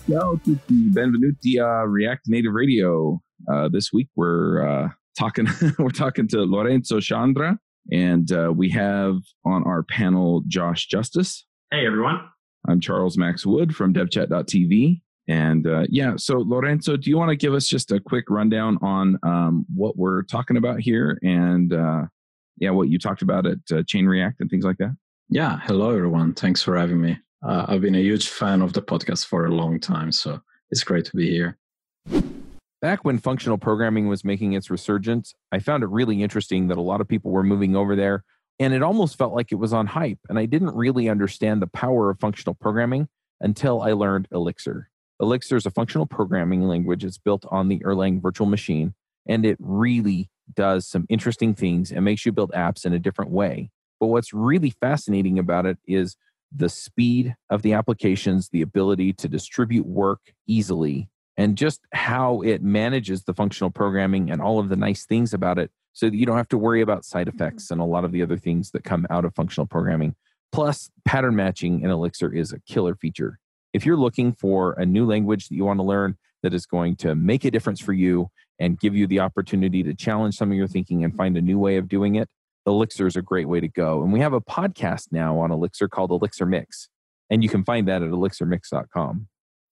Ciao tutti, benvenuti a React Native Radio. This week we're talking to Lorenzo Chandra, and we have on our panel Josh Justice. Hey everyone. I'm Charles Max Wood from devchat.tv. And so Lorenzo, do you want to give us just a quick rundown on what we're talking about here and what you talked about at Chain React and things like that? Yeah, hello everyone. Thanks for having me. I've been a huge fan of the podcast for a long time, so it's great to be here. Back when functional programming was making its resurgence, I found it really interesting that a lot of people were moving over there, and it almost felt like it was on hype, and I didn't really understand the power of functional programming until I learned Elixir. Elixir is a functional programming language. It's built on the Erlang virtual machine, and it really does some interesting things and makes you build apps in a different way. But what's really fascinating about it is the speed of the applications, the ability to distribute work easily, and just how it manages the functional programming and all of the nice things about it so that you don't have to worry about side effects and a lot of the other things that come out of functional programming. Plus, pattern matching in Elixir is a killer feature. If you're looking for a new language that you want to learn that is going to make a difference for you and give you the opportunity to challenge some of your thinking and find a new way of doing it, Elixir is a great way to go. And we have a podcast now on Elixir called Elixir Mix. And you can find that at elixirmix.com.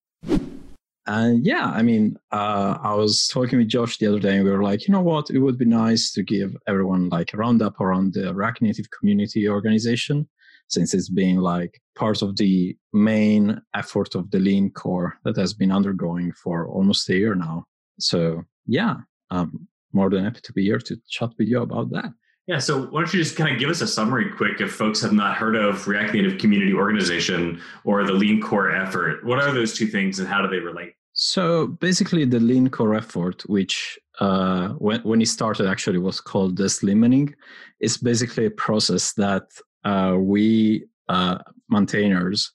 I was talking with Josh the other day and we were like, you know what, it would be nice to give everyone like a roundup around the React Native community organization, since it's been like part of the main effort of the Lean Core that has been undergoing for almost a year now. So I'm more than happy to be here to chat with you about that. Yeah, so why don't you just kind of give us a summary quick if folks have not heard of React Native Community Organization or the Lean Core effort. What are those two things and how do they relate? So basically the Lean Core effort, which when it started actually was called the Slimmening, is basically a process that we maintainers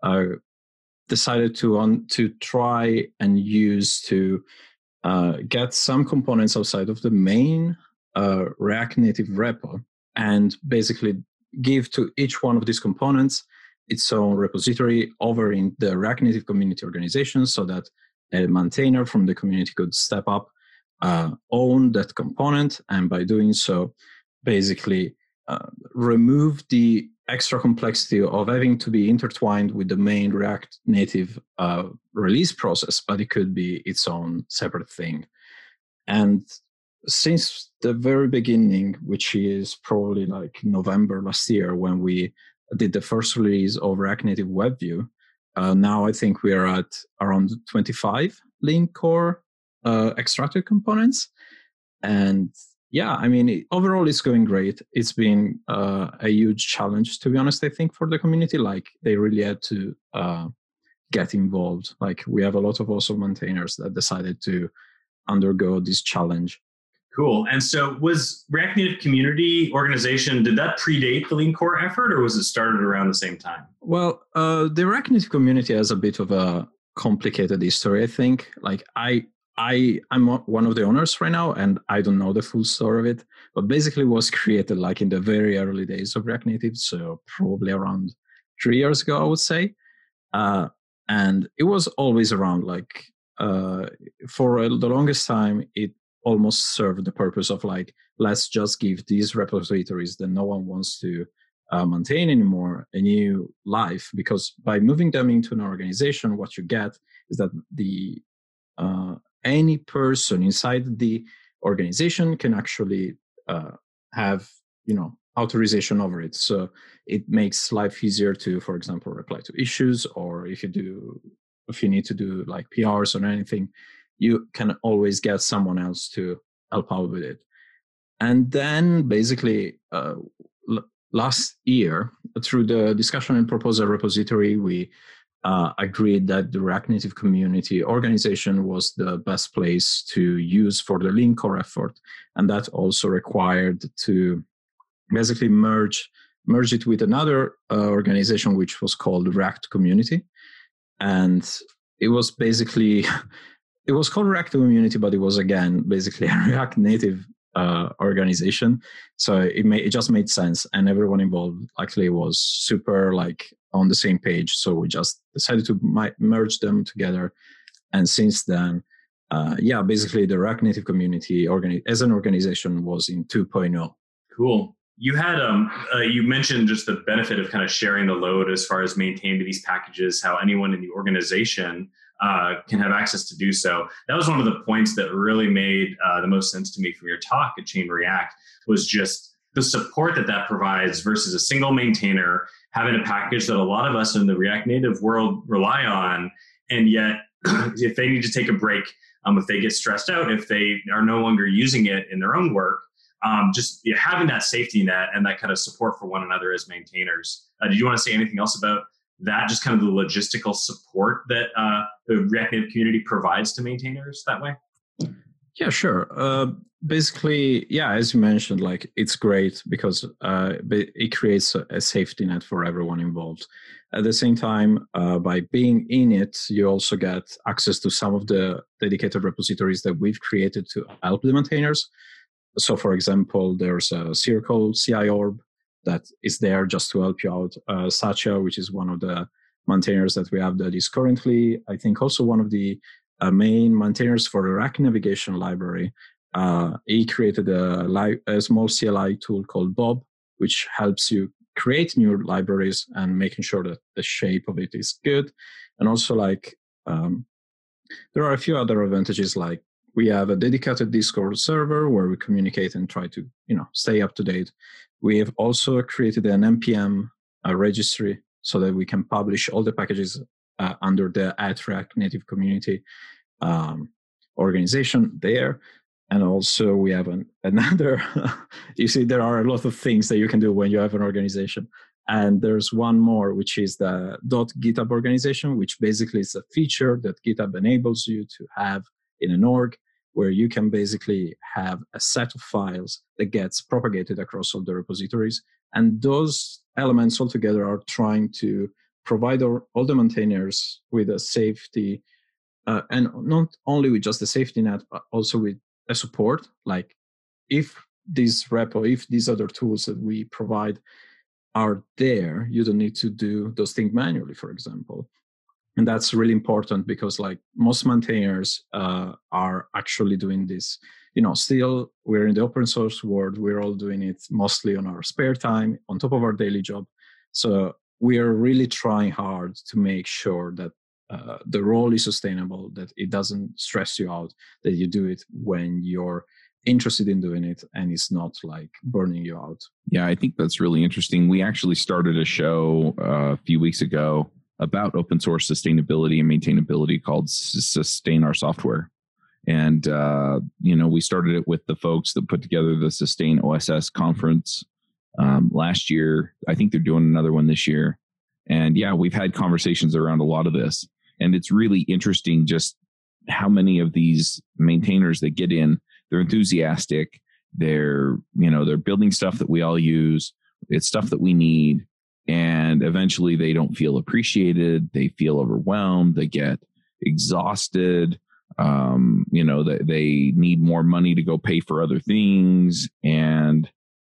decided to try and use to get some components outside of the main React Native repo and basically give to each one of these components its own repository over in the React Native community organization so that a maintainer from the community could step up, own that component, and by doing so, basically remove the extra complexity of having to be intertwined with the main React Native release process, but it could be its own separate thing. And since the very beginning, which is probably like November last year when we did the first release of React Native WebView, now I think we are at around 25 Lean Core extracted components. And overall it's going great. It's been a huge challenge, to be honest, I think, for the community. Like they really had to get involved. Like we have a lot of awesome maintainers that decided to undergo this challenge. Cool. And so was React Native Community Organization, did that predate the Lean Core effort or was it started around the same time? Well, the React Native community has a bit of a complicated history, I think. Like I'm one of the owners right now and I don't know the full story of it, but basically it was created like in the very early days of React Native. So probably around 3 years ago, I would say. And it was always around like, for the longest time, it almost served the purpose of like, let's just give these repositories that no one wants to maintain anymore a new life, because by moving them into an organization, what you get is that the any person inside the organization can actually have authorization over it. So it makes life easier to, for example, reply to issues, or if you need to do like PRs or anything, you can always get someone else to help out with it. And then basically last year, through the discussion and proposal repository, we agreed that the React Native community organization was the best place to use for the Lean Core effort. And that also required to basically merge it with another organization, which was called React Community. And it was basically, it was called React Community, but it was again, basically a React Native organization. So it just made sense. And everyone involved actually was super on the same page. So we just decided to merge them together. And since then, basically the React Native community as an organization was in 2.0. Cool. You had you mentioned just the benefit of kind of sharing the load as far as maintaining these packages, how anyone in the organization can have access to do so. That was one of the points that really made the most sense to me from your talk at Chain React, was just the support that provides versus a single maintainer having a package that a lot of us in the React Native world rely on. And yet, if they need to take a break, if they get stressed out, if they are no longer using it in their own work, just having that safety net and that kind of support for one another as maintainers. Did you want to say anything else about that, just kind of the logistical support that the React Native community provides to maintainers that way? Yeah, sure. Basically, as you mentioned, like it's great because it creates a safety net for everyone involved. At the same time, by being in it, you also get access to some of the dedicated repositories that we've created to help the maintainers. So, for example, there's a Circle CI orb that is there just to help you out. Satya, which is one of the maintainers that we have that is currently, I think, also one of the main maintainers for the React navigation library. He created a small CLI tool called Bob, which helps you create new libraries and making sure that the shape of it is good. And also, there are a few other advantages, like we have a dedicated Discord server where we communicate and try to, stay up to date. We have also created an NPM registry so that we can publish all the packages under the @React Native community organization there. And also we have another, you see, there are a lot of things that you can do when you have an organization. And there's one more, which is the .github organization, which basically is a feature that GitHub enables you to have in an org, where you can basically have a set of files that gets propagated across all the repositories. And those elements altogether are trying to provide all the maintainers with a safety, and not only with just the safety net, but also with a support. Like if this repo, if these other tools that we provide are there, you don't need to do those things manually, for example. And that's really important because most maintainers are actually doing this. Still, we're in the open source world. We're all doing it mostly on our spare time, on top of our daily job. So we are really trying hard to make sure that the role is sustainable, that it doesn't stress you out, that you do it when you're interested in doing it and it's not burning you out. Yeah, I think that's really interesting. We actually started a show a few weeks ago about open source sustainability and maintainability called Sustain Our Software. And, we started it with the folks that put together the Sustain OSS conference last year. I think they're doing another one this year. And we've had conversations around a lot of this. And it's really interesting just how many of these maintainers that get in, they're enthusiastic. They're building stuff that we all use. It's stuff that we need. And eventually they don't feel appreciated. They feel overwhelmed. They get exhausted. They need more money to go pay for other things. And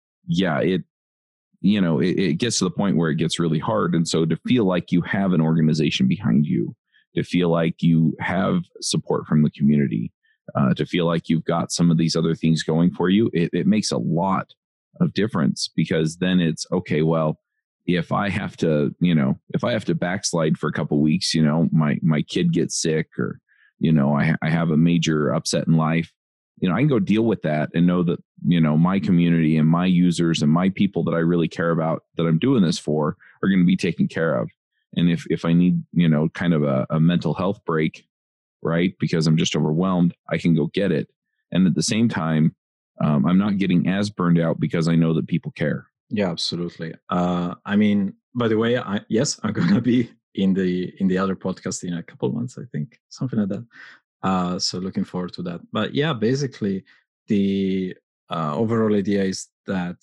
it gets to the point where it gets really hard. And so to feel like you have an organization behind you, to feel like you have support from the community, to feel like you've got some of these other things going for you, it makes a lot of difference, because then it's okay, well, if I have to backslide for a couple of weeks, my kid gets sick, or, I have a major upset in life, I can go deal with that and know that, my community and my users and my people that I really care about, that I'm doing this for, are going to be taken care of. And if I need, kind of a mental health break, right, because I'm just overwhelmed, I can go get it. And at the same time, I'm not getting as burned out because I know that people care. Yeah, absolutely. By the way, I'm going to be in the other podcast in a couple of months, I think, something like that. So looking forward to that. But basically the overall idea is that,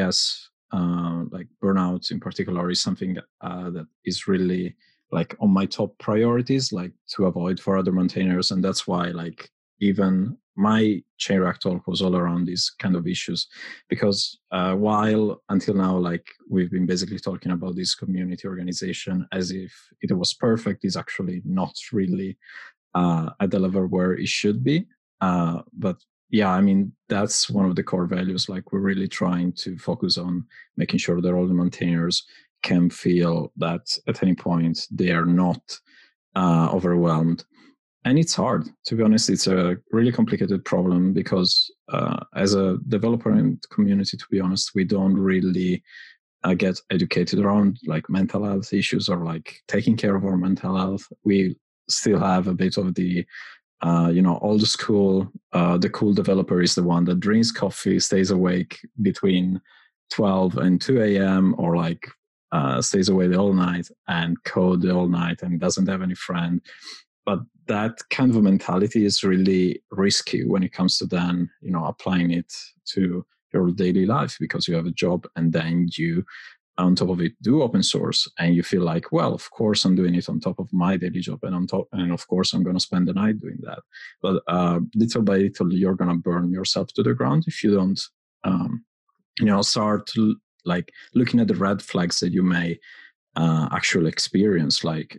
burnout in particular is something that is really on my top priorities, to avoid for other maintainers. And that's why even my chain react talk was all around these kind of issues, because while until now, like we've been basically talking about this community organization as if it was perfect, is actually not really at the level where it should be. But yeah, I mean, that's one of the core values. Like we're really trying to focus on making sure that all the maintainers can feel that at any point they are not overwhelmed. And it's hard, to be honest. It's a really complicated problem because as a developer and community, to be honest, we don't really get educated around like mental health issues or like taking care of our mental health. We still have a bit of the old school, the cool developer is the one that drinks coffee, stays awake between 12 and 2 a.m. or like stays awake the whole night and code the whole night and doesn't have any friend. But that kind of a mentality is really risky when it comes to then, applying it to your daily life, because you have a job and then you, on top of it, do open source and you feel like, well, of course I'm doing it on top of my daily job, and of course I'm going to spend the night doing that. But little by little, you're going to burn yourself to the ground if you don't, start to, like looking at the red flags that you may actually experience. Like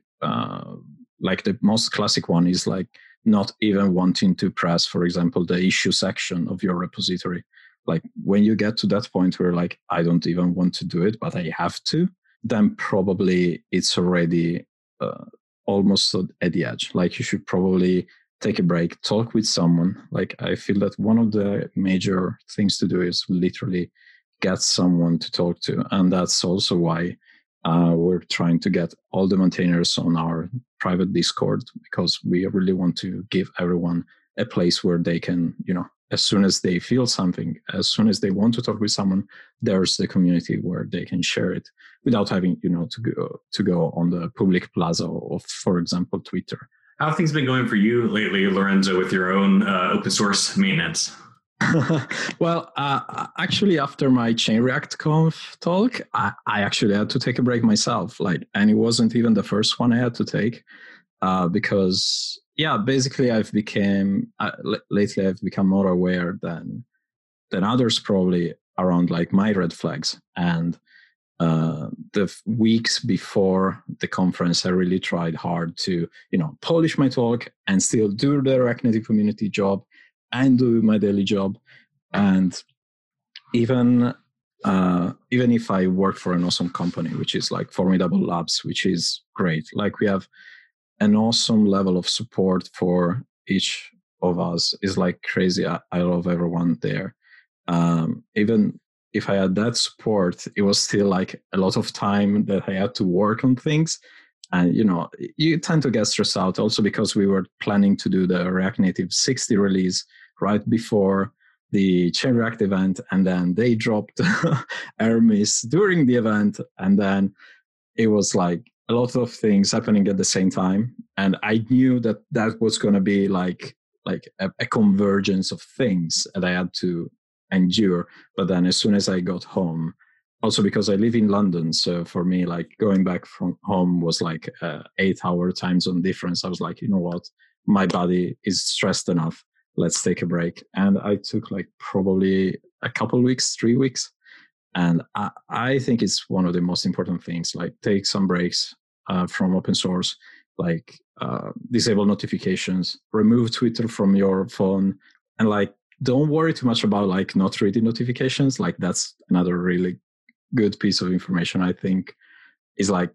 the most classic one is like not even wanting to press, for example, the issue section of your repository. Like when you get to that point where like, I don't even want to do it, but I have to, then probably it's already almost at the edge. Like you should probably take a break, talk with someone. Like I feel that one of the major things to do is literally get someone to talk to. And that's also why we're trying to get all the maintainers on our private Discord, because we really want to give everyone a place where they can, as soon as they feel something, as soon as they want to talk with someone, there's the community where they can share it without having, to go on the public plaza of, for example, Twitter. How have things been going for you lately, Lorenzo, with your own open source maintenance? Well, actually, after my Chain React Conf talk, I actually had to take a break myself. And it wasn't even the first one I had to take, because basically lately I've become more aware than others probably around like my red flags. And the weeks before the conference, I really tried hard to polish my talk and still do the React Native community job and do my daily job. And even if I work for an awesome company, which is like Formidable Labs, which is great, like we have an awesome level of support for each of us, is like crazy. I love everyone there. Even if I had that support, it was still like a lot of time that I had to work on things. And, you tend to get stressed out also because we were planning to do the React Native 60 release right before the Chain React event. And then they dropped Hermes during the event. And then it was like a lot of things happening at the same time. And I knew that was going to be like a convergence of things that I had to endure. But then as soon as I got home, also because I live in London, so for me, like going back from home was like 8-hour time zone difference. I was like, you know what, my body is stressed enough. Let's take a break. And I took like probably a couple weeks, 3 weeks. And I think it's one of the most important things, like take some breaks from open source, like disable notifications, remove Twitter from your phone, and like don't worry too much about like not reading notifications. Like that's another really good piece of information, I think, is like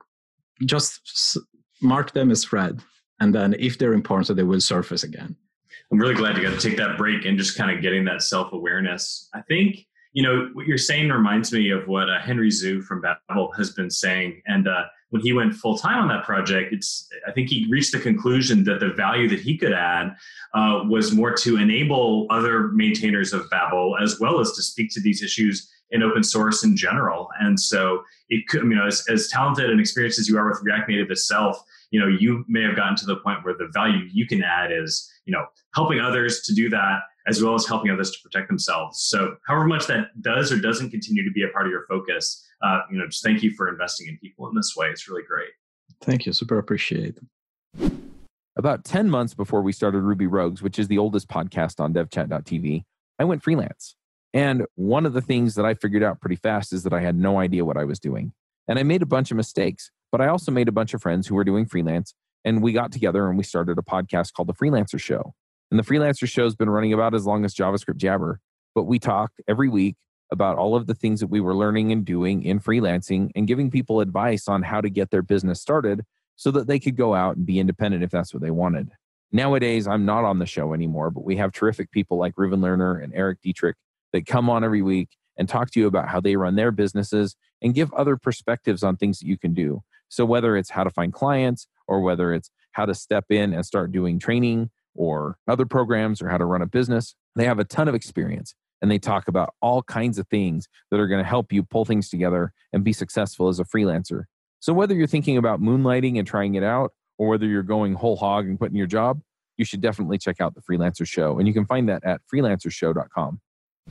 just mark them as read. And then if they're important, they will surface again. I'm really glad you got to take that break and just kind of getting that self-awareness. I think, what you're saying reminds me of what Henry Zhu from Babel has been saying. And when he went full-time on that project, I think he reached the conclusion that the value that he could add was more to enable other maintainers of Babel, as well as to speak to these issues in open source in general. And so it could, as talented and experienced as you are with React Native itself, you may have gotten to the point where the value you can add is, helping others to do that, as well as helping others to protect themselves. So however much that does or doesn't continue to be a part of your focus, just thank you for investing in people in this way. It's really great. Thank you. Super appreciate it. About 10 months before we started Ruby Rogues, which is the oldest podcast on devchat.tv, I went freelance. And one of the things that I figured out pretty fast is that I had no idea what I was doing. And I made a bunch of mistakes, but I also made a bunch of friends who were doing freelance. And we got together and we started a podcast called The Freelancer Show. And The Freelancer Show has been running about as long as JavaScript Jabber. But we talk every week about all of the things that we were learning and doing in freelancing and giving people advice on how to get their business started so that they could go out and be independent if that's what they wanted. Nowadays, I'm not on the show anymore, but we have terrific people like Reuven Lerner and Eric Dietrich that come on every week and talk to you about how they run their businesses and give other perspectives on things that you can do. So whether it's how to find clients or whether it's how to step in and start doing training or other programs or how to run a business, they have a ton of experience. And they talk about all kinds of things that are going to help you pull things together and be successful as a freelancer. So whether you're thinking about moonlighting and trying it out, or whether you're going whole hog and quitting your job, you should definitely check out The Freelancer Show. And you can find that at freelancershow.com.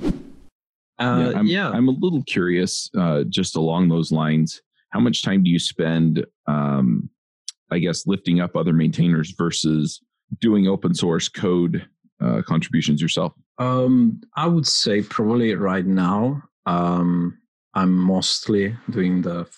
I'm a little curious, just along those lines. How much time do you spend, lifting up other maintainers versus doing open source code contributions yourself? I would say probably right now, I'm mostly doing the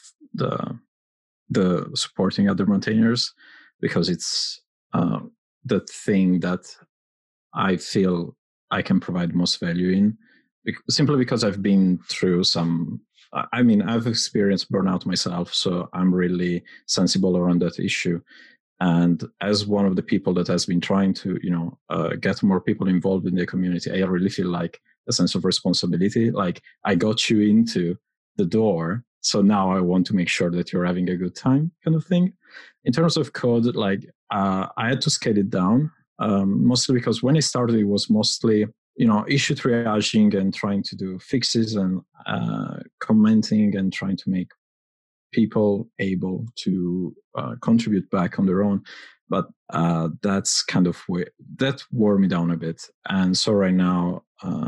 supporting other maintainers because it's the thing that I feel I can provide most value in. Simply because I've been through I've experienced burnout myself, so I'm really sensible around that issue. And as one of the people that has been trying to, get more people involved in the community, I really feel like a sense of responsibility. Like I got you into the door, so now I want to make sure that you're having a good time, kind of thing. In terms of code, I had to scale it down, mostly because when I started, it was mostly, issue triaging and trying to do fixes and commenting and trying to make people able to contribute back on their own. But that's kind of that wore me down a bit. And so right now,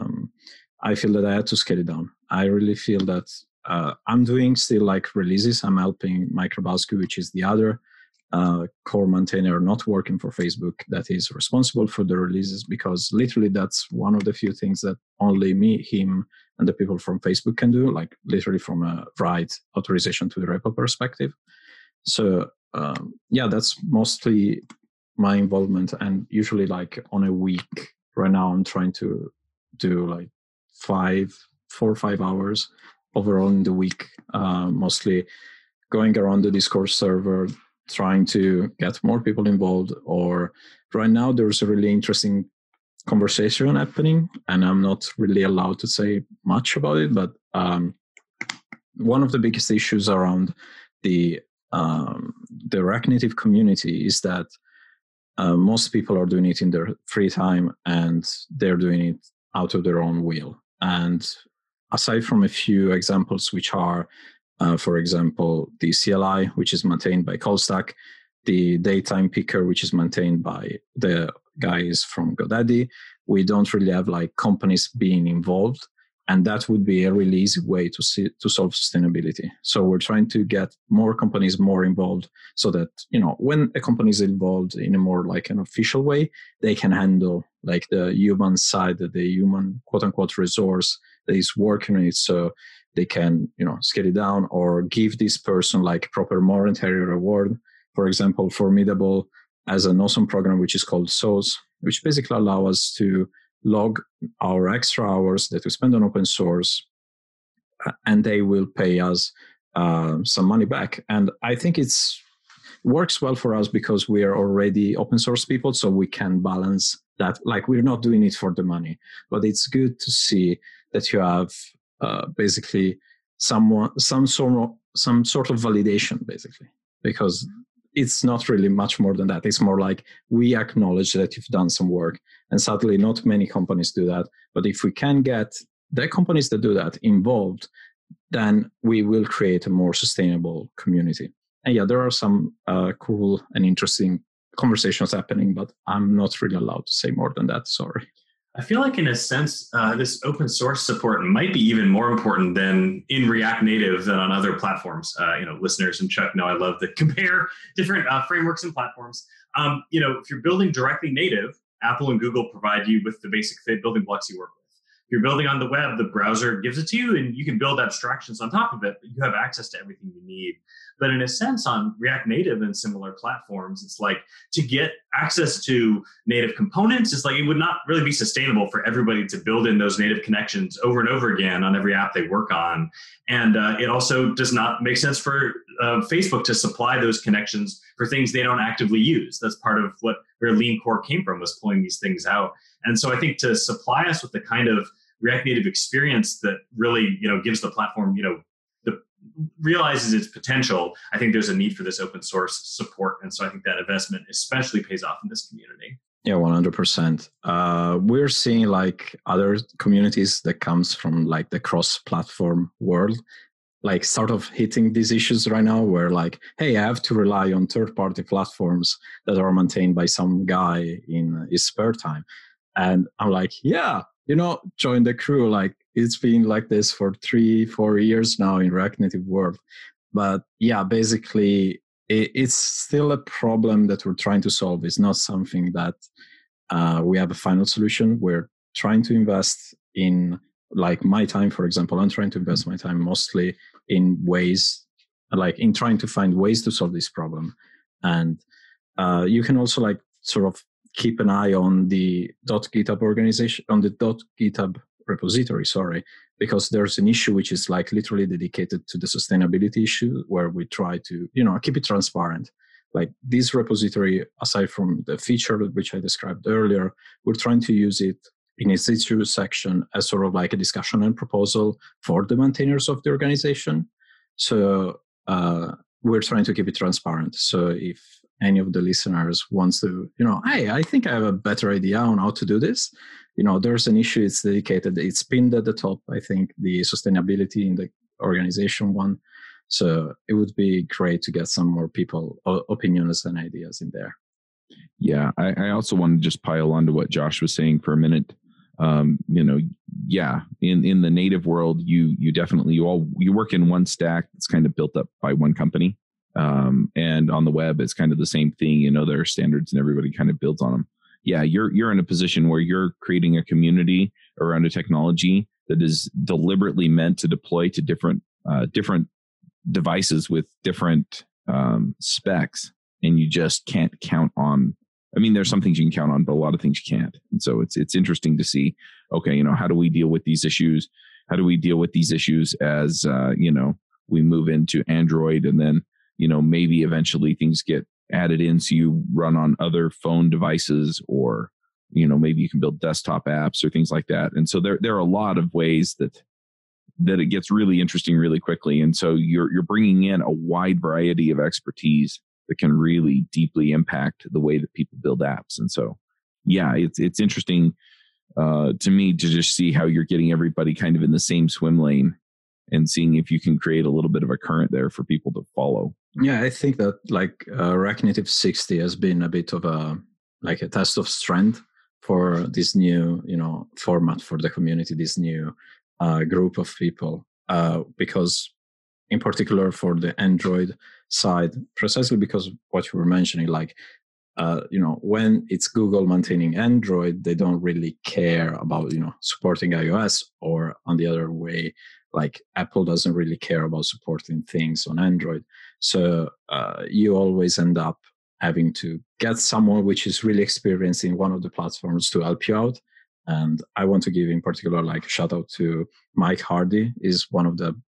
I feel that I had to scale it down. I really feel that I'm doing still releases. I'm helping Mike Grabowski, which is the other core maintainer not working for Facebook that is responsible for the releases, because literally that's one of the few things that only me, him, and the people from Facebook can do, literally from a write authorization to the repo perspective. So that's mostly my involvement. And usually on a week, right now I'm trying to do 4 or 5 hours overall in the week, mostly going around the Discord server, trying to get more people involved. Or right now there's a really interesting conversation happening, and I'm not really allowed to say much about it, but one of the biggest issues around the React Native community is that most people are doing it in their free time, and they're doing it out of their own will. And aside from a few examples, which are for example, the CLI, which is maintained by Callstack, the Daytime Picker, which is maintained by the guys from GoDaddy, we don't really have companies being involved. And that would be a really easy way to solve sustainability. So we're trying to get more companies more involved so that, when a company is involved in a more an official way, they can handle the human side, the human quote unquote resource that is working on it. So they can, scale it down or give this person proper monetary reward. For example, Formidable has an awesome program which is called SOS, which basically allows us to log our extra hours that we spend on open source, and they will pay us some money back. And I think it works well for us because we are already open source people, so we can balance that. We're not doing it for the money, but it's good to see that you have basically some sort of validation, basically, because it's not really much more than that. It's more we acknowledge that you've done some work, and sadly not many companies do that. But if we can get the companies that do that involved, then we will create a more sustainable community. And there are some cool and interesting conversations happening, but I'm not really allowed to say more than that. Sorry. I feel in a sense, this open source support might be even more important than in React Native than on other platforms. Listeners and Chuck know I love to compare different frameworks and platforms. If you're building directly native, Apple and Google provide you with the basic building blocks you work with. If you're building on the web, the browser gives it to you and you can build abstractions on top of it, but you have access to everything you need. But in a sense, on React Native and similar platforms, it's like to get access to native components, it's like it would not really be sustainable for everybody to build in those native connections over and over again on every app they work on. And it also does not make sense for Facebook to supply those connections for things they don't actively use. That's part of where Lean Core came from, was pulling these things out. And so I think to supply us with the kind of React Native experience that really, gives the platform, realizes its potential, I think there's a need for this open source support. And so I think that investment especially pays off in this community. Yeah, 100%. We're seeing like other communities that comes from like the cross-platform world, like sort of hitting these issues right now where like, hey, I have to rely on third-party platforms that are maintained by some guy in his spare time. And I'm like, yeah, join the crew. Like it's been like this for 3-4 years now in React Native world. But yeah, basically it's still a problem that we're trying to solve. It's not something that we have a final solution. We're trying to invest in, like my time, for example, I'm trying to invest my time mostly in ways, like in trying to find ways to solve this problem. And you can also like sort of keep an eye on the .github organization, on the .github repository, because there's an issue which is like literally dedicated to the sustainability issue where we try to, keep it transparent. Like this repository, aside from the feature which I described earlier, we're trying to use it in its issue section as sort of like a discussion and proposal for the maintainers of the organization. So we're trying to keep it transparent. So if any of the listeners wants to, hey, I think I have a better idea on how to do this. There's an issue. It's dedicated. It's pinned at the top. I think the sustainability in the organization one. So it would be great to get some more people opinions and ideas in there. Yeah, I also want to just pile on to what Josh was saying for a minute. In the native world, you definitely you work in one stack that's kind of built up by one company. And on the web, it's kind of the same thing. There are standards and everybody kind of builds on them. Yeah, you're in a position where you're creating a community around a technology that is deliberately meant to deploy to different devices with different specs, and you just can't count on. I mean, there's some things you can count on, but a lot of things you can't. And so it's interesting to see. Okay, how do we deal with these issues? How do we deal with these issues as we move into Android, and then maybe eventually things get added in so you run on other phone devices, or maybe you can build desktop apps or things like that. And so there are a lot of ways that it gets really interesting really quickly. And so you're bringing in a wide variety of expertise that can really deeply impact the way that people build apps. And so, yeah, it's interesting to me to just see how you're getting everybody kind of in the same swim lane and seeing if you can create a little bit of a current there for people to follow. Yeah, I think that like React Native 60 has been a bit of a test of strength for this new, format for the community, this new group of people, because in particular for the Android side, precisely because of what you were mentioning, like, when it's Google maintaining Android, they don't really care about, supporting iOS, or on the other way, like Apple doesn't really care about supporting things on Android. So you always end up having to get someone which is really experienced in one of the platforms to help you out. And I want to give in particular like a shout out to Mike Hardy. Is one of the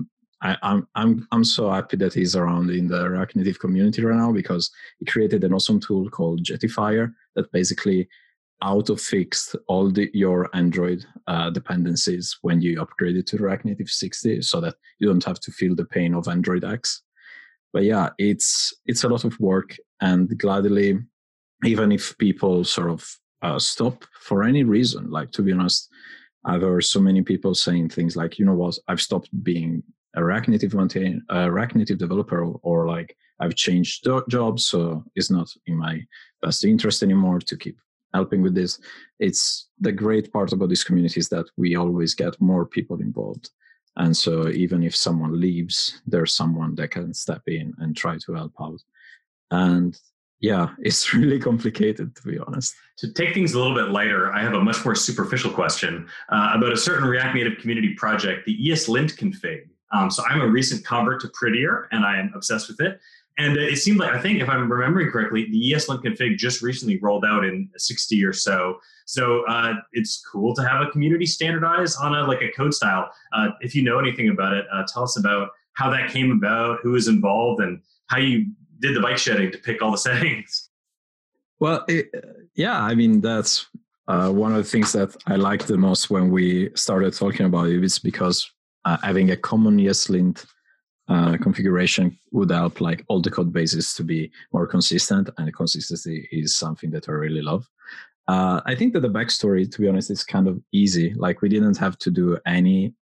I'm so happy that he's around in the React Native community right now, because he created an awesome tool called Jetifier that basically auto-fixed all your Android dependencies when you upgrade it to React Native 60, so that you don't have to feel the pain of Android X. But yeah, it's a lot of work, and gladly, even if people sort of stop for any reason, like, to be honest, I've heard so many people saying things like, I've stopped being a React Native developer, or like I've changed jobs, so it's not in my best interest anymore to keep helping with this. It's the great part about this community is that we always get more people involved. And so even if someone leaves, there's someone that can step in and try to help out. And Yeah, it's really complicated, to be honest. To take things a little bit lighter, I have a much more superficial question about a certain React Native community project, the ESLint config. So I'm a recent convert to Prettier, and I am obsessed with it. And it seemed like, I think if I'm remembering correctly, the ESLint config just recently rolled out in 60 or so. So it's cool to have a community standardize on a code style. If you know anything about it, tell us about how that came about, who was involved, and how you did the bike shedding to pick all the settings. Well, I mean, that's one of the things that I liked the most when we started talking about it. It's because having a common ESLint configuration would help like all the code bases to be more consistent, and consistency is something that I really love. I think that the backstory, to be honest, is kind of easy. Like we didn't have to do any,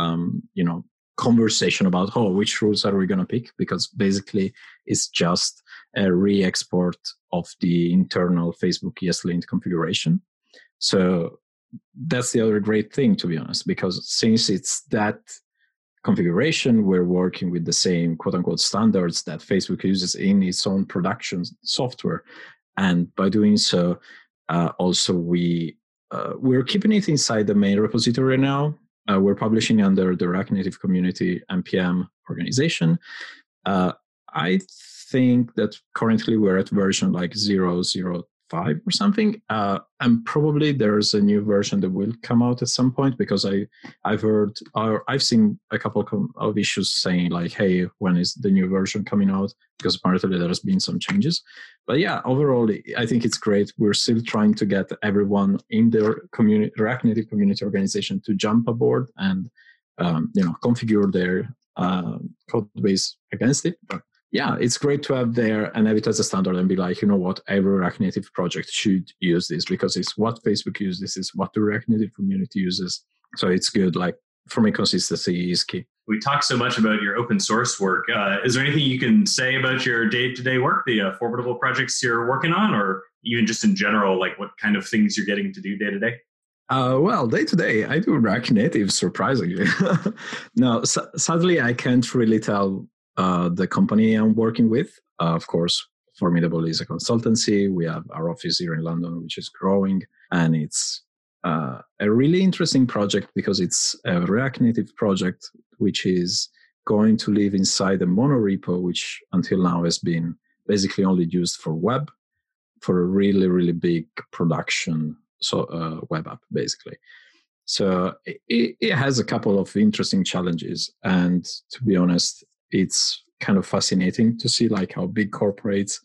conversation about, which rules are we going to pick? Because basically it's just a re-export of the internal Facebook ESLint configuration. So that's the other great thing, to be honest, because since it's that configuration, we're working with the same quote unquote standards that Facebook uses in its own production software. And by doing so, also we're keeping it inside the main repository now. We're publishing under the React Native Community NPM organization. I think that currently we're at version like 0.05 or something. And probably there's a new version that will come out at some point, because I've seen a couple of issues saying like, hey, when is the new version coming out? Because apparently there has been some changes. But yeah, overall, I think it's great. We're still trying to get everyone in the React Native community organization to jump aboard and configure their code base against it. But yeah, it's great to have there and have it as a standard and be like, you know what, every React Native project should use this because it's what Facebook uses, it's what the React Native community uses. So it's good. Like for me, consistency is key. We talked so much about your open source work. Is there anything you can say about your day-to-day work, the formidable projects you're working on, or even just in general, like what kind of things you're getting to do day to day? Well, day to day, I do React Native, surprisingly. No, sadly, I can't really tell the company I'm working with. Of course, Formidable is a consultancy. We have our office here in London, which is growing, and it's a really interesting project because it's a React Native project which is going to live inside a monorepo, which until now has been basically only used for web, for a really, really big production web app, basically. So it has a couple of interesting challenges. And to be honest, it's kind of fascinating to see like how big corporates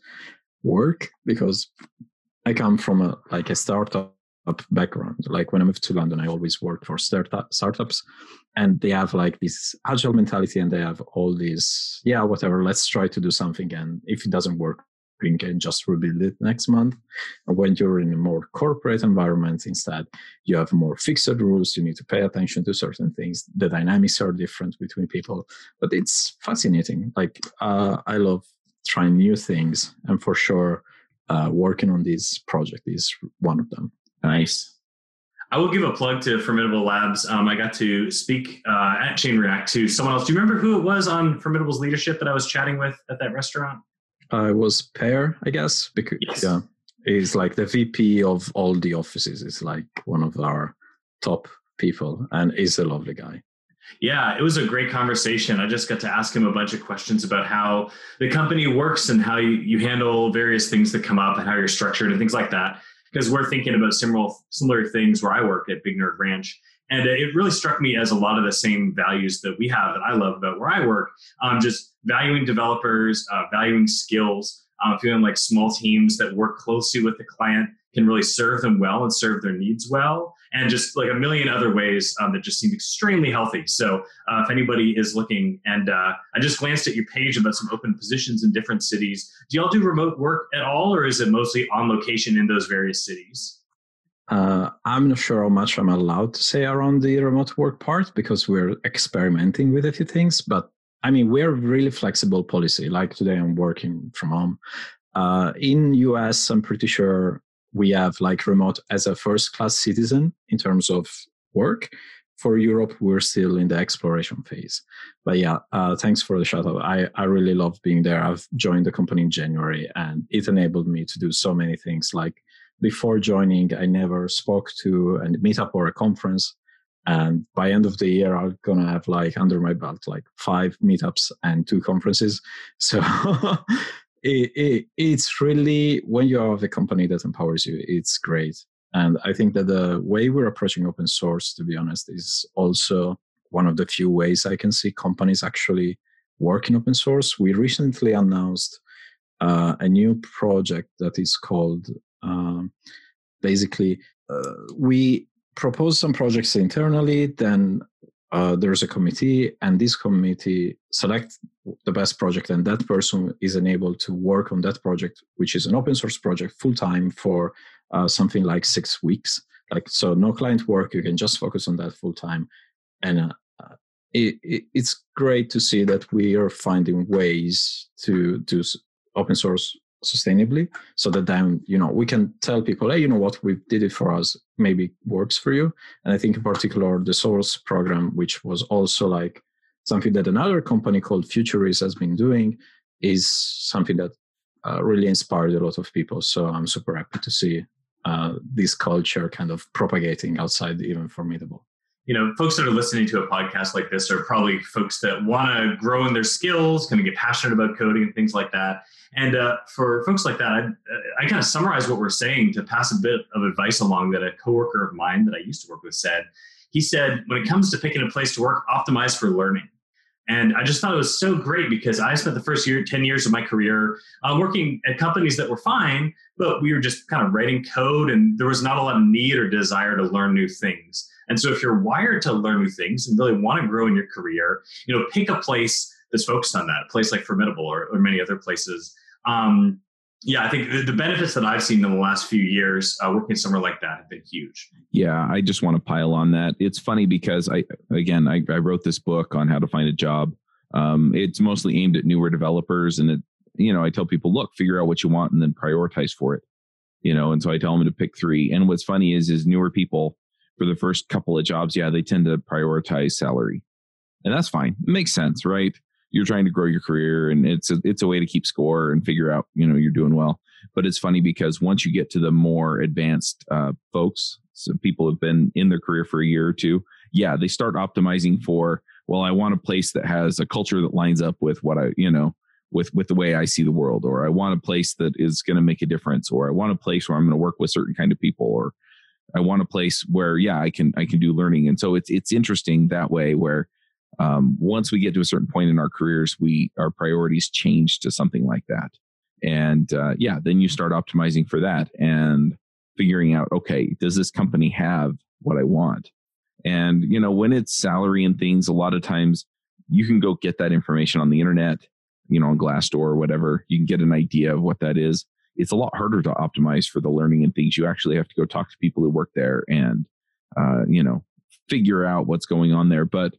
work, because I come from a startup background. Like when I moved to London, I always worked for startups, and they have like this agile mentality, and they have all these, whatever, let's try to do something, and if it doesn't work, we can just rebuild it next month. And when you're in a more corporate environment, instead, you have more fixed rules. You need to pay attention to certain things. The dynamics are different between people, but it's fascinating. Like I love trying new things, and for sure, working on this project is one of them. Nice. I will give a plug to Formidable Labs. I got to speak at Chain React to someone else. Do you remember who it was on Formidable's leadership that I was chatting with at that restaurant? It was Per, I guess, because yes. He's like the VP of all the offices. It's like one of our top people, and he's a lovely guy. Yeah, it was a great conversation. I just got to ask him a bunch of questions about how the company works and how you handle various things that come up and how you're structured and things like that. Because we're thinking about similar things where I work at Big Nerd Ranch. And it really struck me as a lot of the same values that we have that I love about where I work. Just valuing developers, valuing skills, feeling like small teams that work closely with the client can really serve them well and serve their needs well. And just like a million other ways that just seem extremely healthy. So if anybody is looking, and I just glanced at your page about some open positions in different cities. Do y'all do remote work at all, or is it mostly on location in those various cities? I'm not sure how much I'm allowed to say around the remote work part, because we're experimenting with a few things. But I mean, we're really flexible policy. Like today, I'm working from home. In US, I'm pretty sure we have like remote as a first-class citizen in terms of work. for Europe, we're still in the exploration phase. But yeah, thanks for the shout out. I really love being there. I've joined the company in January, and it enabled me to do so many things. Like before joining, I never spoke to a meetup or a conference. And by end of the year, I'm going to have like under my belt, like 5 meetups and 2 conferences. So it's really, when you have a company that empowers you, it's great. And I think that the way we're approaching open source, to be honest, is also one of the few ways I can see companies actually work in open source. We recently announced a new project that is called, we propose some projects internally, then there's a committee, and this committee selects the best project, and that person is enabled to work on that project, which is an open source project, full-time for something like 6 weeks. Like, so no client work, you can just focus on that full-time. And it's great to see that we are finding ways to do open source sustainably, so that then, we can tell people, hey, you know what, we did it for us, maybe works for you. And I think in particular the source program, which was also like something that another company called Futurist has been doing, is something that really inspired a lot of people. So I'm super happy to see this culture kind of propagating outside even Formidable. Folks that are listening to a podcast like this are probably folks that want to grow in their skills, kind of get passionate about coding and things like that. And for folks like that, I kind of summarize what we're saying to pass a bit of advice along that a coworker of mine that I used to work with said. He said, when it comes to picking a place to work, optimize for learning. And I just thought it was so great, because I spent the first 10 years of my career working at companies that were fine, but we were just kind of writing code, and there was not a lot of need or desire to learn new things. And so if you're wired to learn new things and really want to grow in your career, pick a place that's focused on that, a place like Formidable or many other places. I think the benefits that I've seen in the last few years working somewhere like that have been huge. Yeah, I just want to pile on that. It's funny because I wrote this book on how to find a job. It's mostly aimed at newer developers, and I tell people, look, figure out what you want and then prioritize for it. And so I tell them to pick 3. And what's funny is newer people, for the first couple of jobs, they tend to prioritize salary, and that's fine. It makes sense, right? You're trying to grow your career, and it's a way to keep score and figure out, you're doing well. But it's funny because once you get to the more advanced folks, so people have been in their career for a year or 2, they start optimizing for, well, I want a place that has a culture that lines up with what I, with the way I see the world, or I want a place that is going to make a difference, or I want a place where I'm going to work with certain kind of people, or I want a place where, I can do learning. And so it's interesting that way, where once we get to a certain point in our careers, our priorities change to something like that. And then you start optimizing for that and figuring out, okay, does this company have what I want? And, when it's salary and things, a lot of times you can go get that information on the internet, on Glassdoor or whatever. You can get an idea of what that is. It's a lot harder to optimize for the learning and things. You actually have to go talk to people who work there and, figure out what's going on there. But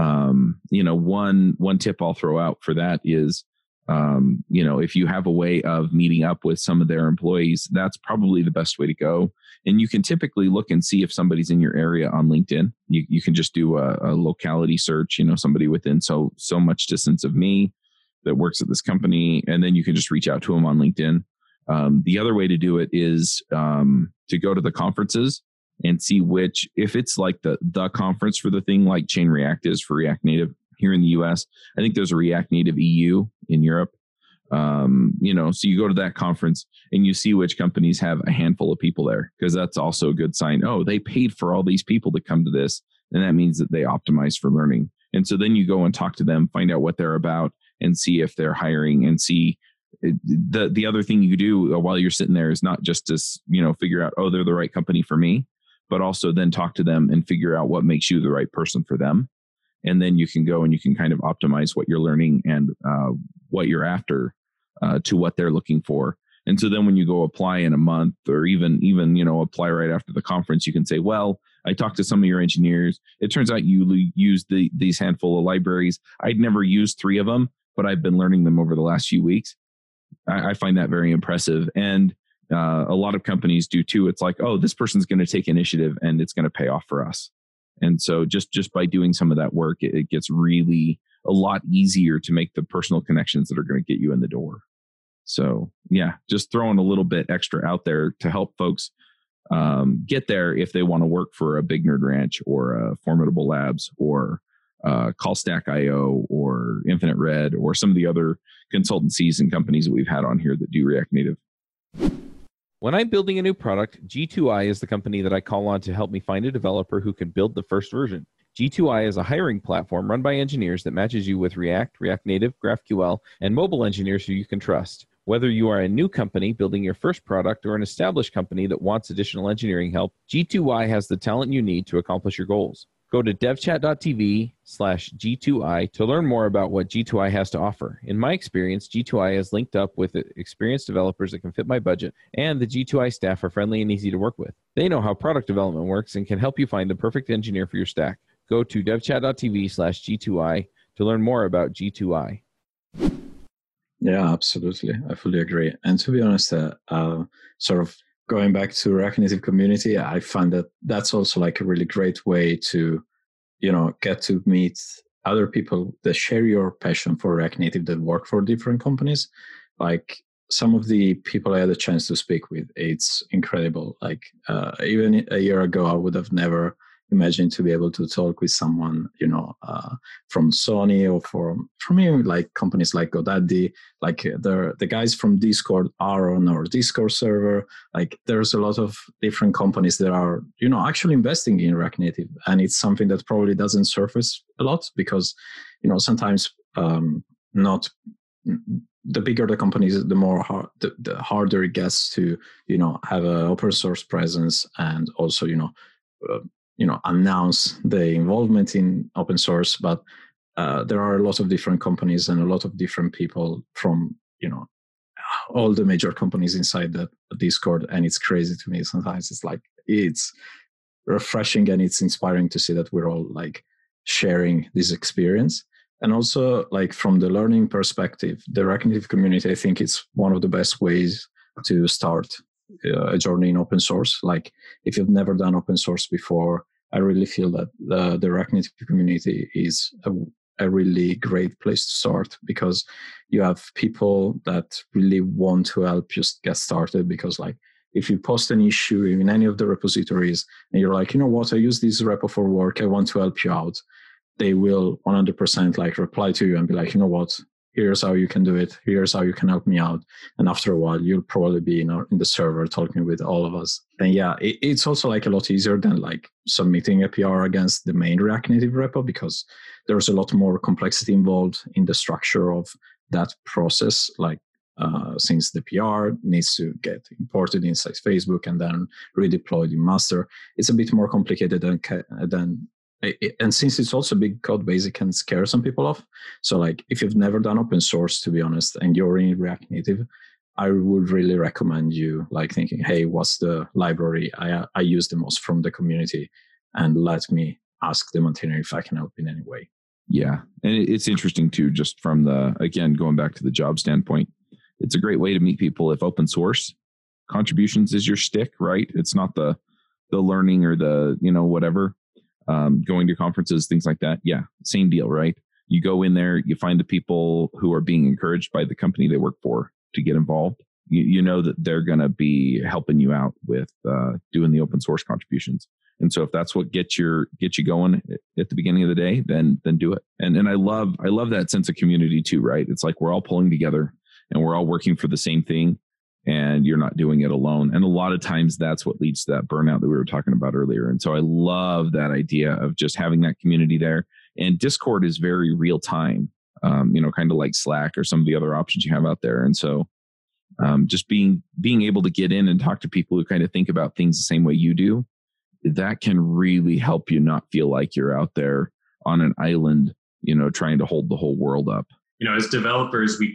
one tip I'll throw out for that is, if you have a way of meeting up with some of their employees, that's probably the best way to go. And you can typically look and see if somebody's in your area on LinkedIn. You can just do a locality search, somebody within so much distance of me that works at this company, and then you can just reach out to them on LinkedIn. The other way to do it is to go to the conferences and see if it's like the conference for the thing, like Chain React is for React Native here in the US. I think there's a React Native EU in Europe. So you go to that conference and you see which companies have a handful of people there, because that's also a good sign. Oh, they paid for all these people to come to this. And that means that they optimize for learning. And so then you go and talk to them, find out what they're about, and see if they're hiring, and see the other thing you do while you're sitting there is not just to, figure out, oh, they're the right company for me, but also then talk to them and figure out what makes you the right person for them. And then you can go and you can kind of optimize what you're learning and what you're after to what they're looking for. And so then when you go apply in a month, or even apply right after the conference, you can say, well, I talked to some of your engineers. It turns out you use these handful of libraries. I'd never used 3 of them, but I've been learning them over the last few weeks. I find that very impressive. And a lot of companies do too. It's like, oh, this person's going to take initiative and it's going to pay off for us. And so just by doing some of that work, it gets really a lot easier to make the personal connections that are going to get you in the door. So yeah, just throwing a little bit extra out there to help folks get there if they want to work for a Big Nerd Ranch or a Formidable Labs or CallStack.io or Infinite Red or some of the other consultancies and companies that we've had on here that do React Native. When I'm building a new product, G2I is the company that I call on to help me find a developer who can build the first version. G2I is a hiring platform run by engineers that matches you with React, React Native, GraphQL, and mobile engineers who you can trust. Whether you are a new company building your first product or an established company that wants additional engineering help, G2I has the talent you need to accomplish your goals. Go to devchat.tv/G2I to learn more about what G2I has to offer. In my experience, G2I has linked up with experienced developers that can fit my budget, and the G2I staff are friendly and easy to work with. They know how product development works and can help you find the perfect engineer for your stack. Go to devchat.tv/G2I to learn more about G2I. Yeah, absolutely. I fully agree. And to be honest, sort of going back to React Native community, I find that that's also like a really great way to, get to meet other people that share your passion for React Native that work for different companies. Like some of the people I had a chance to speak with, it's incredible. Like even a year ago, I would have never imagined to be able to talk with someone, from Sony or from even like companies like GoDaddy, like the guys from Discord are on our Discord server. Like there's a lot of different companies that are, actually investing in React Native. And it's something that probably doesn't surface a lot because, sometimes not the bigger the companies, the more the harder it gets to, have an open source presence and also, announce the involvement in open source. But there are a lot of different companies and a lot of different people from, all the major companies inside the Discord. And it's crazy to me. Sometimes it's like, it's refreshing and it's inspiring to see that we're all like sharing this experience. And also like from the learning perspective, the React Native community, I think it's one of the best ways to start a journey in open source. Like if you've never done open source before, I really feel that the React Native community is a really great place to start because you have people that really want to help you get started. Because like if you post an issue in any of the repositories and you're like, I use this repo for work, I want to help you out, they will 100% like reply to you and be like, here's how you can do it. Here's how you can help me out. And after a while, you'll probably be in the server talking with all of us. And yeah, it's also like a lot easier than like submitting a PR against the main React Native repo because there's a lot more complexity involved in the structure of that process. Like since the PR needs to get imported inside Facebook and then redeployed in master, it's a bit more complicated than and since it's also a big code base, it can scare some people off. So like if you've never done open source, to be honest, and you're in React Native, I would really recommend you like thinking, hey, what's the library I use the most from the community? And let me ask the maintainer if I can help in any way. Yeah. And it's interesting too, just from again, going back to the job standpoint, it's a great way to meet people if open source contributions is your stick, right? It's not the learning or the, whatever. Going to conferences, things like that. Yeah, same deal, right? You go in there, you find the people who are being encouraged by the company they work for to get involved. You know that they're going to be helping you out with doing the open source contributions. And so if that's what gets you going at the beginning of the day, then do it. And I love that sense of community too, right? It's like we're all pulling together and we're all working for the same thing. And you're not doing it alone. And a lot of times that's what leads to that burnout that we were talking about earlier. And so I love that idea of just having that community there. And Discord is very real time, kind of like Slack or some of the other options you have out there. And so just being able to get in and talk to people who kind of think about things the same way you do, that can really help you not feel like you're out there on an island, trying to hold the whole world up. As developers, we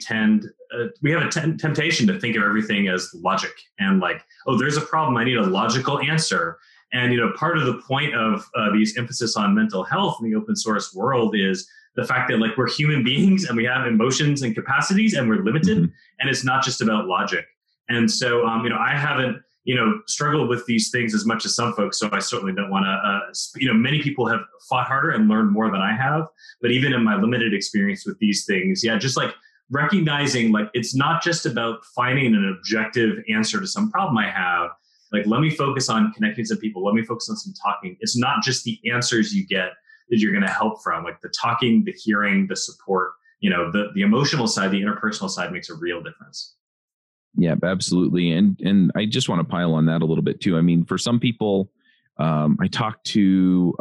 have a temptation to think of everything as logic and like, oh, there's a problem, I need a logical answer. And, part of the point of these emphasis on mental health in the open source world is the fact that like we're human beings and we have emotions and capacities and we're limited. Mm-hmm. And it's not just about logic. And so, I haven't, struggle with these things as much as some folks. So I certainly don't want to, many people have fought harder and learned more than I have. But even in my limited experience with these things, just like recognizing like it's not just about finding an objective answer to some problem I have. Like, let me focus on connecting to people. Let me focus on some talking. It's not just the answers you get that you're going to help from, like the talking, the hearing, the support, the emotional side, the interpersonal side makes a real difference. Yeah, absolutely. And I just want to pile on that a little bit too. I mean, for some people, I talked to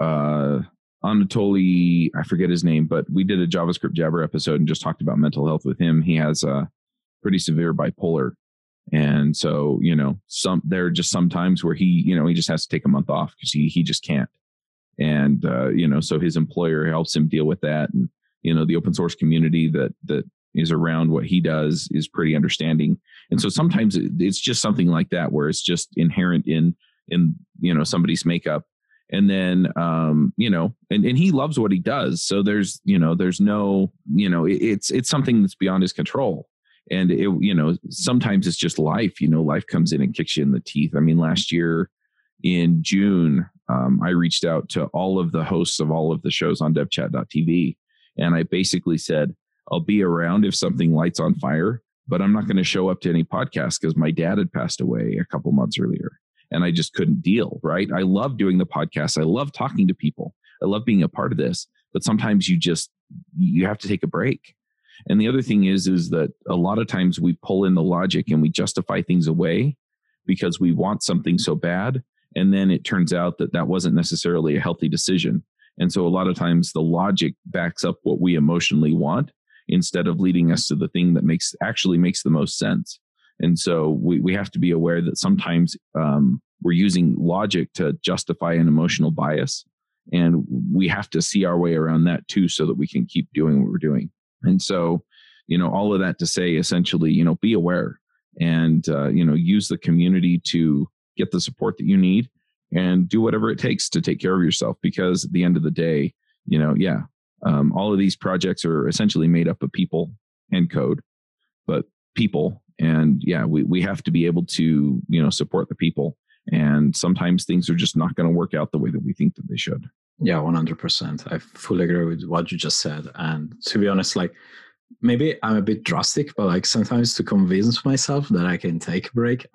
Anatoly, I forget his name, but we did a JavaScript Jabber episode and just talked about mental health with him. He has pretty severe bipolar. And so, there are just some times where he just has to take a month off because he just can't. And, so his employer helps him deal with that. And, the open source community that is around what he does is pretty understanding. And so sometimes it's just something like that, where it's just inherent in somebody's makeup. And then, and he loves what he does. So there's no, it's something that's beyond his control. And sometimes it's just life, life comes in and kicks you in the teeth. I mean, last year in June, I reached out to all of the hosts of all of the shows on devchat.tv. And I basically said, I'll be around if something lights on fire, but I'm not going to show up to any podcast because my dad had passed away a couple months earlier and I just couldn't deal. Right. I love doing the podcast. I love talking to people. I love being a part of this, but sometimes you have to take a break. And the other thing is that a lot of times we pull in the logic and we justify things away because we want something so bad. And then it turns out that wasn't necessarily a healthy decision. And so a lot of times the logic backs up what we emotionally want instead of leading us to the thing that makes the most sense. And so we have to be aware that sometimes we're using logic to justify an emotional bias. And we have to see our way around that too, so that we can keep doing what we're doing. And so, all of that to say, essentially, be aware and, use the community to get the support that you need and do whatever it takes to take care of yourself. Because at the end of the day, all of these projects are essentially made up of people and code, but people. And we have to be able to, support the people. And sometimes things are just not going to work out the way that we think that they should. Yeah, 100%. I fully agree with what you just said. And to be honest, like, maybe I'm a bit drastic, but like sometimes to convince myself that I can take a break,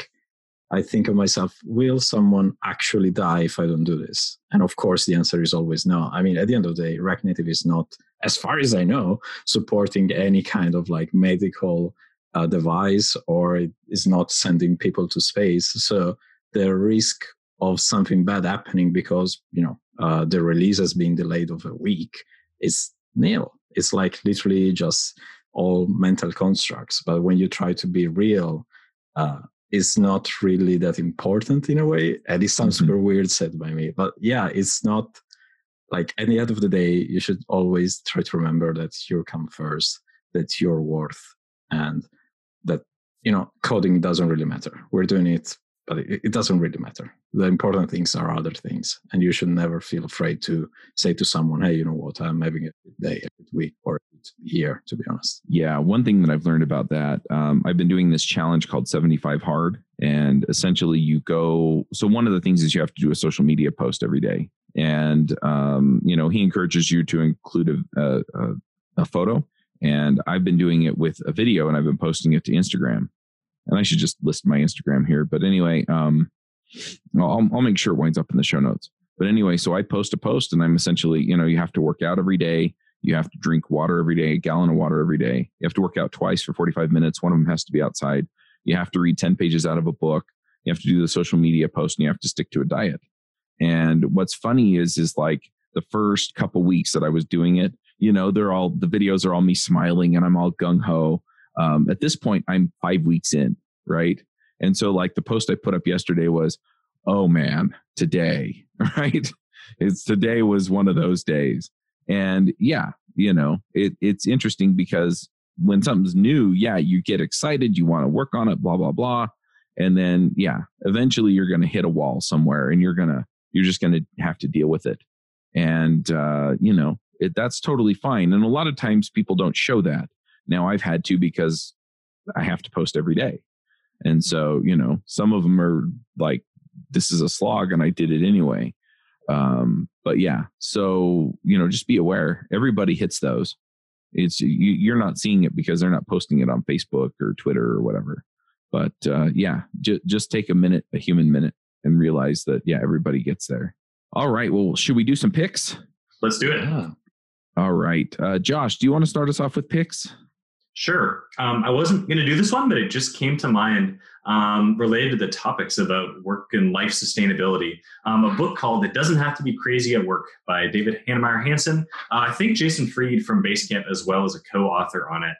I think of myself, will someone actually die if I don't do this? And of course, the answer is always no. I mean, at the end of the day, React Native is not, as far as I know, supporting any kind of like medical device, or it is not sending people to space. So the risk of something bad happening because, the release has been delayed of a week is nil. It's like literally just all mental constructs. But when you try to be real, it's not really that important in a way. And it sounds super weird said by me, but it's not like, at the end of the day, you should always try to remember that you come first, that you're worth, and that, coding doesn't really matter. We're doing it, but it doesn't really matter. The important things are other things. And you should never feel afraid to say to someone, hey, you know what, I'm having a good day, a good week, or a good year, to be honest. Yeah. One thing that I've learned about that, I've been doing this challenge called 75 Hard. And essentially so one of the things is you have to do a social media post every day. And, he encourages you to include a photo. And I've been doing it with a video, and I've been posting it to Instagram. And I should just list my Instagram here. But anyway, I'll make sure it winds up in the show notes. But anyway, so I post a post, and I'm essentially, you have to work out every day. You have to drink water every day, a gallon of water every day. You have to work out twice for 45 minutes. One of them has to be outside. You have to read 10 pages out of a book. You have to do the social media post, and you have to stick to a diet. And what's funny is like the first couple weeks that I was doing it, the videos are all me smiling and I'm all gung ho. At this point, I'm 5 weeks in, right? And so like the post I put up yesterday was, oh man, today, right? Today was one of those days. And it's interesting because when something's new, you get excited, you want to work on it, blah, blah, blah. And then, eventually you're going to hit a wall somewhere, and you're just going to have to deal with it. And, that's totally fine. And a lot of times people don't show that. Now I've had to, because I have to post every day. And so, some of them are like, this is a slog and I did it anyway. But yeah, so, just be aware. Everybody hits those. It's you're not seeing it because they're not posting it on Facebook or Twitter or whatever. But just take a human minute, and realize that, everybody gets there. All right. Well, should we do some picks? Let's do it. Yeah. All right. Josh, do you want to start us off with picks? Sure. I wasn't going to do this one, but it just came to mind related to the topics about work and life sustainability. A book called It Doesn't Have to Be Crazy at Work by David Heinemeier Hansson. I think Jason Fried from Basecamp as well as a co-author on it.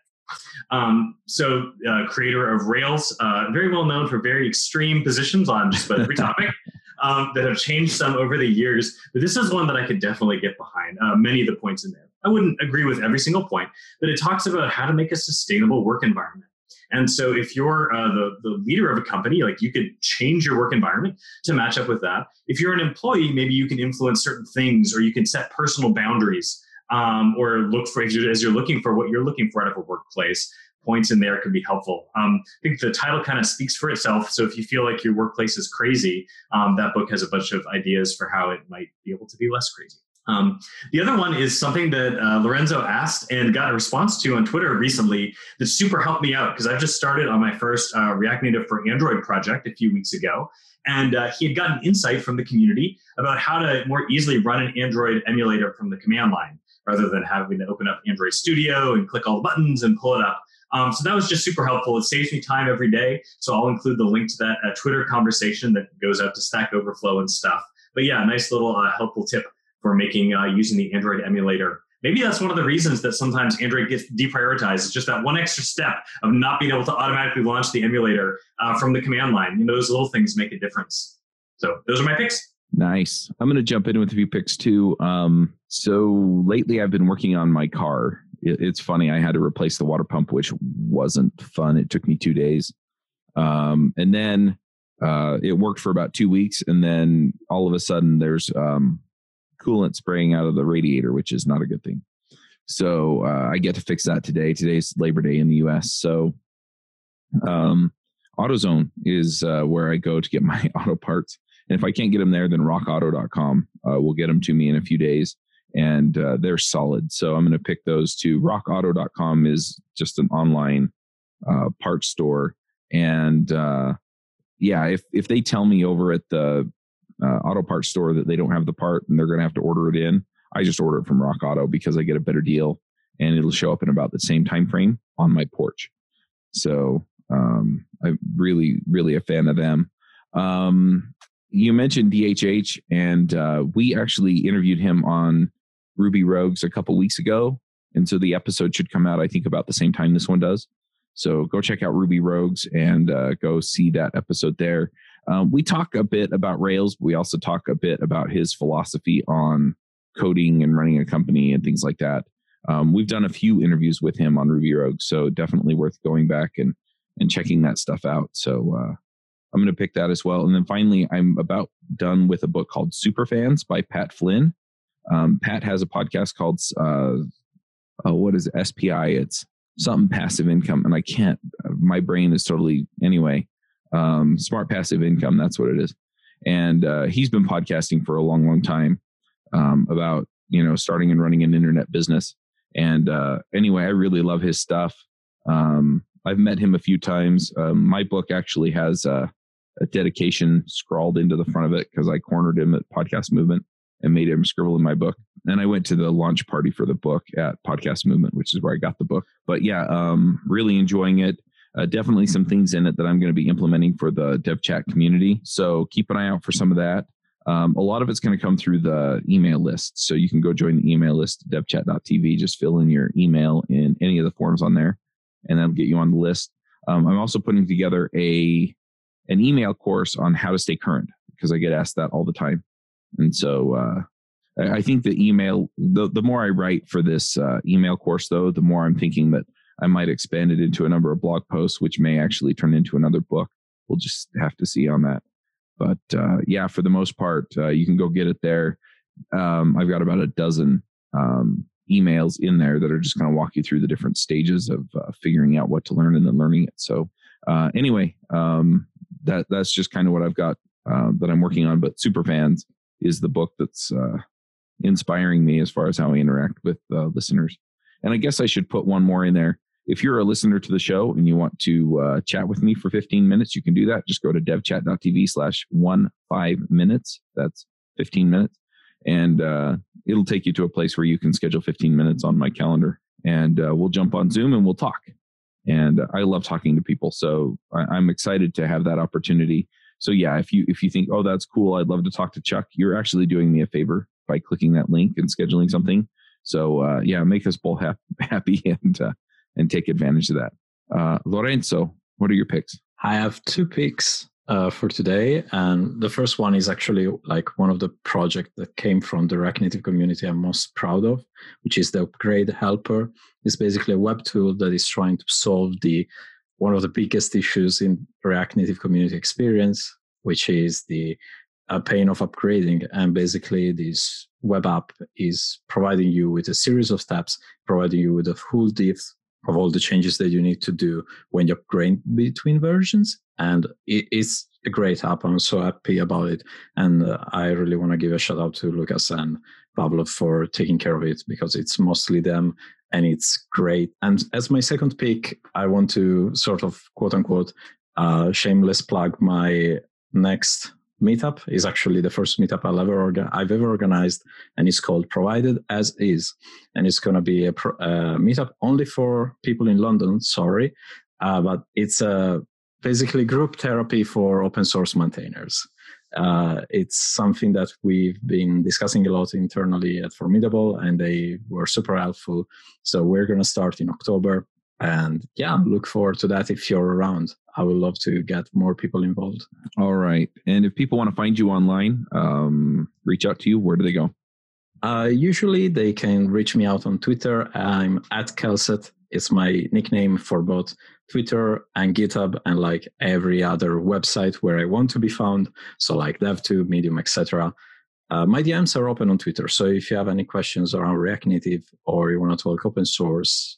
Creator of Rails, very well known for very extreme positions on just about every topic. That have changed some over the years, but this is one that I could definitely get behind. Many of the points in there. I wouldn't agree with every single point, but it talks about how to make a sustainable work environment. And so if you're the leader of a company, like you could change your work environment to match up with that. If you're an employee, maybe you can influence certain things, or you can set personal boundaries, or look for, as you're looking for what you're looking for out of a workplace. Points in there could be helpful. I think the title kind of speaks for itself. So if you feel like your workplace is crazy, that book has a bunch of ideas for how it might be able to be less crazy. The other one is something that Lorenzo asked and got a response to on Twitter recently that super helped me out, because I've just started on my first React Native for Android project a few weeks ago. And he had gotten insight from the community about how to more easily run an Android emulator from the command line, rather than having to open up Android Studio and click all the buttons and pull it up. So that was just super helpful. It saves me time every day. So I'll include the link to that Twitter conversation that goes out to Stack Overflow and stuff. But yeah, nice little helpful tip for making using the Android emulator. Maybe that's one of the reasons that sometimes Android gets deprioritized. It's just that one extra step of not being able to automatically launch the emulator from the command line. Those little things make a difference. So those are my picks. Nice. I'm going to jump in with a few picks too. So lately I've been working on my car. It's funny. I had to replace the water pump, which wasn't fun. It took me 2 days. And then it worked for about 2 weeks. And then all of a sudden there's coolant spraying out of the radiator, which is not a good thing. So I get to fix that today. Today's Labor Day in the US. So AutoZone is where I go to get my auto parts. And if I can't get them there, then rockauto.com will get them to me in a few days. And they're solid. So I'm going to pick those two. Rockauto.com is just an online parts store. And if they tell me over at the auto parts store that they don't have the part and they're going to have to order it in, I just order it from Rock Auto because I get a better deal and it'll show up in about the same time frame on my porch. So I'm really, really a fan of them. You mentioned DHH, and we actually interviewed him on Ruby Rogues a couple weeks ago. And so the episode should come out, I think, about the same time this one does. So go check out Ruby Rogues and go see that episode there. We talk a bit about Rails, but we also talk a bit about his philosophy on coding and running a company and things like that. We've done a few interviews with him on Ruby Rogues, so definitely worth going back and checking that stuff out. So I'm going to pick that as well. And then finally, I'm about done with a book called Superfans by Pat Flynn. Pat has a podcast called, what is it? SPI? It's something passive income. And I can't, my brain is totally, anyway, smart passive income. That's what it is. And he's been podcasting for a long, long time about, starting and running an internet business. And anyway, I really love his stuff. I've met him a few times. My book actually has a dedication scrawled into the front of it because I cornered him at Podcast Movement and made him scribble in my book. And I went to the launch party for the book at Podcast Movement, which is where I got the book. But yeah, really enjoying it. Definitely some things in it that I'm going to be implementing for the DevChat community. So keep an eye out for some of that. A lot of it's going to come through the email list. So you can go join the email list at devchat.tv. Just fill in your email in any of the forms on there, and that'll get you on the list. I'm also putting together an email course on how to stay current because I get asked that all the time. And so I think the email, the more I write for this email course, though, the more I'm thinking that I might expand it into a number of blog posts, which may actually turn into another book. We'll just have to see on that. But yeah, for the most part, you can go get it there. I've got about a dozen emails in there that are just going to walk you through the different stages of figuring out what to learn and then learning it. So Anyway, that's just kind of what I've got that I'm working on. But Superfans is the book that's inspiring me as far as how I interact with listeners. And I guess I should put one more in there. If you're a listener to the show and you want to chat with me for 15 minutes, you can do that. Just go to devchat.tv/15minutes. That's 15 minutes. And it'll take you to a place where you can schedule 15 minutes on my calendar. And we'll jump on Zoom and we'll talk. And I love talking to people. So I'm excited to have that opportunity. So yeah, if you think, oh, that's cool, I'd love to talk to Chuck, you're actually doing me a favor by clicking that link and scheduling something. So yeah, make us both happy and take advantage of that. Lorenzo, what are your picks? I have 2 picks for today. And the first one is actually like one of the projects that came from the React Native community I'm most proud of, which is the Upgrade Helper. It's basically a web tool that is trying to solve one of the biggest issues in React Native community experience, which is the pain of upgrading. And basically this web app is providing you with a series of steps, providing you with a full depth of all the changes that you need to do when you upgrade between versions. And it's a great app. I'm so happy about it. And I really want to give a shout out to Lucas and Pablo for taking care of it, because it's mostly them and it's great. And as my second pick, I want to sort of quote unquote shameless plug my next meetup. Is actually the first meetup I've ever organized, and it's called Provided As Is, and it's going to be a meetup only for people in London. Sorry, but it's basically group therapy for open source maintainers. It's something that we've been discussing a lot internally at Formidable, and they were super helpful. So we're going to start in October. And yeah, look forward to that if you're around. I would love to get more people involved. All right. And if people want to find you online, reach out to you, where do they go? Usually they can reach me out on Twitter. I'm @Kelset. It's my nickname for both Twitter and GitHub and like every other website where I want to be found. So like DevTube, Medium, etc. My DMs are open on Twitter. So if you have any questions around React Native or you want to talk open source,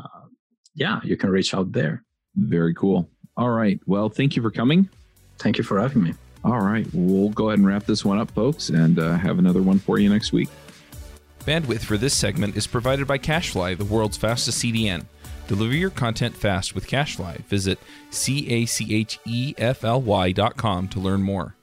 yeah, you can reach out there. Very cool. All right. Well, thank you for coming. Thank you for having me. All right. We'll go ahead and wrap this one up, folks, and have another one for you next week. Bandwidth for this segment is provided by CacheFly, the world's fastest CDN. Deliver your content fast with CacheFly. Visit CACHEFLY.com to learn more.